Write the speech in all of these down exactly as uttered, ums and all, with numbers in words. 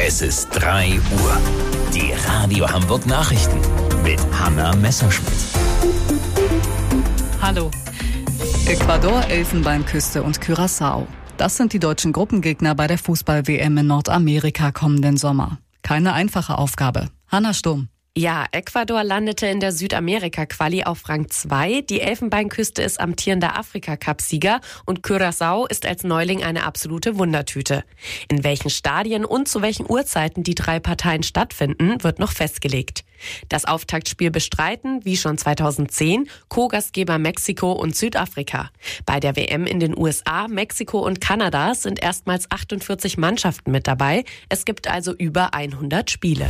Es ist drei Uhr. Die Radio Hamburg Nachrichten mit Hanna Messerschmidt. Hallo. Ecuador, Elfenbeinküste und Curaçao. Das sind die deutschen Gruppengegner bei der Fußball-W M in Nordamerika kommenden Sommer. Keine einfache Aufgabe. Hanna Sturm. Ja, Ecuador landete in der Südamerika-Quali auf Rang zwei. Die Elfenbeinküste ist amtierender Afrika-Cup-Sieger und Curaçao ist als Neuling eine absolute Wundertüte. In welchen Stadien und zu welchen Uhrzeiten die drei Parteien stattfinden, wird noch festgelegt. Das Auftaktspiel bestreiten, wie schon zweitausendzehn, Co-Gastgeber Mexiko und Südafrika. Bei der W M in den U S A, Mexiko und Kanada sind erstmals achtundvierzig Mannschaften mit dabei. Es gibt also über hundert Spiele.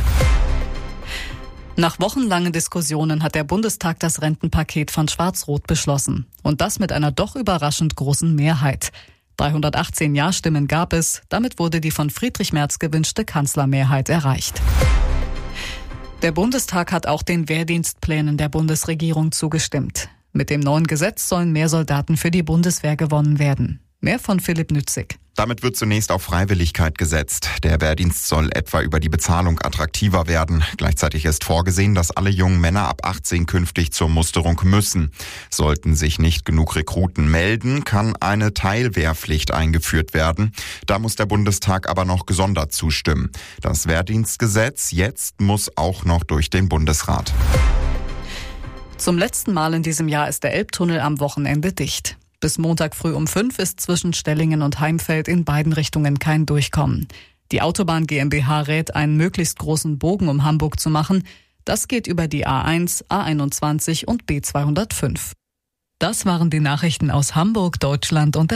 Nach wochenlangen Diskussionen hat der Bundestag das Rentenpaket von Schwarz-Rot beschlossen. Und das mit einer doch überraschend großen Mehrheit. dreihundertachtzehn Ja-Stimmen gab es. Damit wurde die von Friedrich Merz gewünschte Kanzlermehrheit erreicht. Der Bundestag hat auch den Wehrdienstplänen der Bundesregierung zugestimmt. Mit dem neuen Gesetz sollen mehr Soldaten für die Bundeswehr gewonnen werden. Mehr von Philipp Nützig. Damit wird zunächst auf Freiwilligkeit gesetzt. Der Wehrdienst soll etwa über die Bezahlung attraktiver werden. Gleichzeitig ist vorgesehen, dass alle jungen Männer ab achtzehn künftig zur Musterung müssen. Sollten sich nicht genug Rekruten melden, kann eine Teilwehrpflicht eingeführt werden. Da muss der Bundestag aber noch gesondert zustimmen. Das Wehrdienstgesetz jetzt muss auch noch durch den Bundesrat. Zum letzten Mal in diesem Jahr ist der Elbtunnel am Wochenende dicht. Bis Montag früh um fünf ist zwischen Stellingen und Heimfeld in beiden Richtungen kein Durchkommen. Die Autobahn GmbH rät, einen möglichst großen Bogen um Hamburg zu machen. Das geht über die A eins, A einundzwanzig und B zweihundertfünf. Das waren die Nachrichten aus Hamburg, Deutschland und der